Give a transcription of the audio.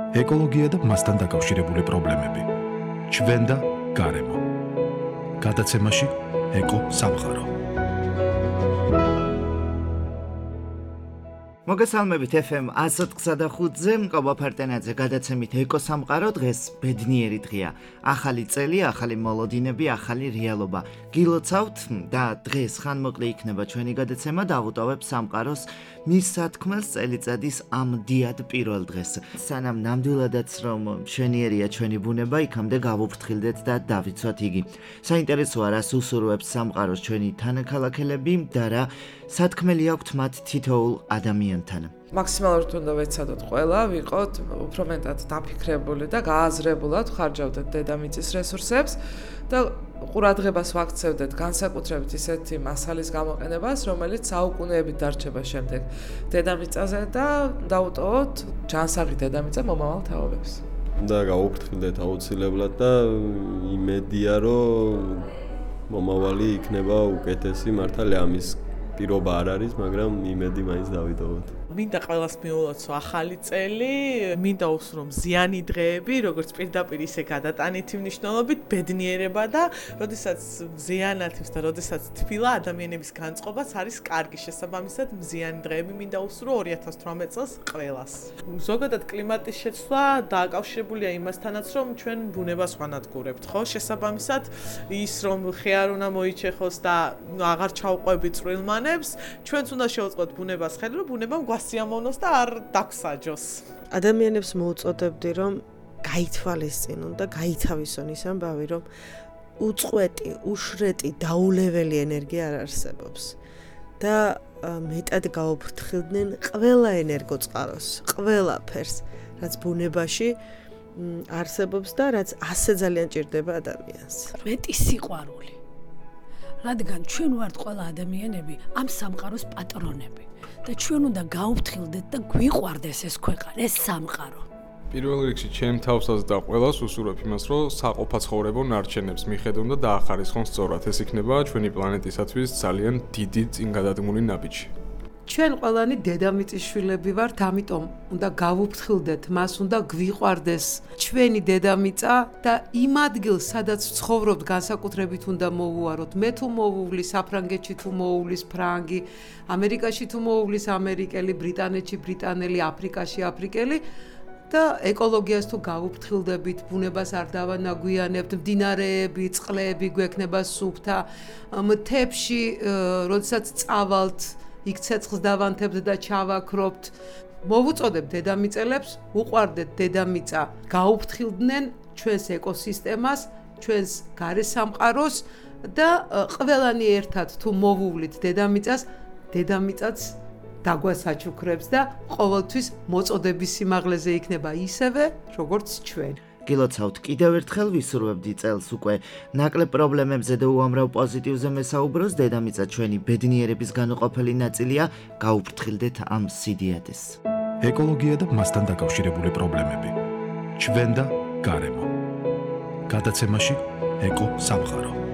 ეკოლოგია და მასთან დაკავშირებული პრობლემები. ჩვენ და გარემო. გადაცემაში ეკო სამყარო. მოგესალმებით FM 105-ზე, ყობა ფარტენაძე გადაცემით ეკო სამყარო. დღეს ბედნიერი დღეა. ახალი წელი, ახალი მოლოდინები, ახალი რეალობა. გილოცავთ და დღეს ხანმოკლე იქნება ჩვენი გადაცემა, დავუტოვებ სამყაროს მის სათქმელს წელიწადის ამ დიად პირველ დღეს. სანამ ნამდვილადაც რომ მშვენიერია ჩვენი ბუნება, იქამდე გავუფრთხილდეთ და დავიცვათ იგი. საინტერესოა რას უსურვებს სამყაროს ჩვენი თანაქალაქელები და რა სათქმელი აქვთ მათ თითოეულ ადამიანთან. მაქსიმალურად უნდა ვეცადოთ ყველა, ვიყოთ უფრო მეტად დაფიქრებული და გააზრებულად ხარჯავდეთ დედამიწის რესურსებს და ყურადღებას ვაქცევდეთ განსაკუთრებით ისეთი მასალის გამოყენებას, რომელიც საუკუნეებით დარჩება შემდეგ დედამიწაზე და დავუტოვოთ ჯანსაღი დედამიწა მომავალ თაობებს. და გავუფრთხილდეთ აუცილებლად და იმედია, რომ მომავალი იქნება უკეთესი, მართალია ამის პირობა არ არის, მაგრამ იმედი მაინც დავიტოვოთ. მინდა ყველას მიულოცო ახალი წელი, მინდა უსურვო მზიანი დღეები, როგორც პირდაპირ ისე გადატანითი მნიშვნელობით, ბედნიერება და როდესაც მზიანათებს და როდესაც თბილა ადამიანების განწყობას არის კარგი. შესაბამისად მზიანი დღეები მინდა უსურვო 2018 წელს ყველას. ზოგადად კლიმატის შეცვლა დააკავშირებულია იმასთანაც, რომ ჩვენ ბუნებას ვანადგურებთ, ხო? შესაბამისად ის რომ ხე არ უნდა მოიჩეხოს და აღარ ჩავყვებით წვრილმანებს, ჩვენც უნდა შევწყოთ ბუნებას ხელი, რომ ბუნებამ სიამოვნოს და არ დაგვსაჯოს. ადამიანებს მოუწოდებდი, რომ გაითვალისწინონ და გაითავისონ ის ამბავი, რომ უწყვეტი, უშრეტი, დაულეველი ენერგია არ არსებობს. და მეტად გაუფრთხილდნენ ყველა ენერგოწყაროს, ყველაფერს, რაც ბუნებაში არსებობს და რაც ასე ძალიან ჭირდება ადამიანს. მეტი სიყვარული. რადგან ჩვენ ვართ ყველა ადამიანები ამ სამყაროს პატრონები. და ჩვენ უნდა გავუფრთხილდეთ და გვიყვარდეს ეს ქვეყანა, ეს სამყარო. პირველ რიგში ჩემ თავსაც და ყველას უსურვებ იმას, რომ საყოფაცხოვრებო ნარჩენებს მიხედონ და დაახარისხონ სწორად. ეს იქნება ჩვენი პლანეტისათვის ძალიან დიდი წინგადადგმული ნაბიჯი. ჩვენ ყველანი დედამიწის შვილები ვართ, ამიტომ უნდა გავუფრთხილდეთ, მას უნდა გვიყვარდეს ჩვენი დედამიწა და იმ ადგილს, სადაც ცხოვრობთ, განსაკუთრებით უნდა მოვუაროთ. მე თუ მოვუვლი საფრანგეთში, თუ მოვუვლის ფრანგი, ამერიკაში თუ მოვუვლის ამერიკელი, ბრიტანეთში ბრიტანელი, აფრიკაში აფრიკელი და ეკოლოგიას თუ გავუფრთხილდებით, ბუნებას არ დავანაგვიანებთ, მდინარეები, წყლები გვექნება სუფთა, მთებში, როდესაც წავალთ იქ ცეცხლს დავანთებთ და ჩავაქრობთ. მოვუწოდებ დედამიწელებს, უყვარდეთ დედამიწა, გაუფრთხილდნენ ჩვენს ეკოსისტემას, ჩვენს გარესამყაროს და ყველანი ერთად თუ მოვუვლით დედამიწას, დედამიწაც დაგვასაჩუქრებს და ყოველთვის მოწოდების სიმაღლეზე იქნება ისევე, როგორც ჩვენ. გილოცავთ კიდევ ერთხელ ვისურვებდი წელს უკვე ნაკლებ პრობლემებზე და უამრავ პოზიტივზე მესაუბროს. დედამიწა ჩვენი ბედნიერების განუყოფელი ნაწილია, გაუფრთხილდეთ ამ სიდიადეს. ეკოლოგია და მასთან დაკავშირებული პრობლემები. ჩვენ და გარემო. გადაცემაში ეკო სამყარო.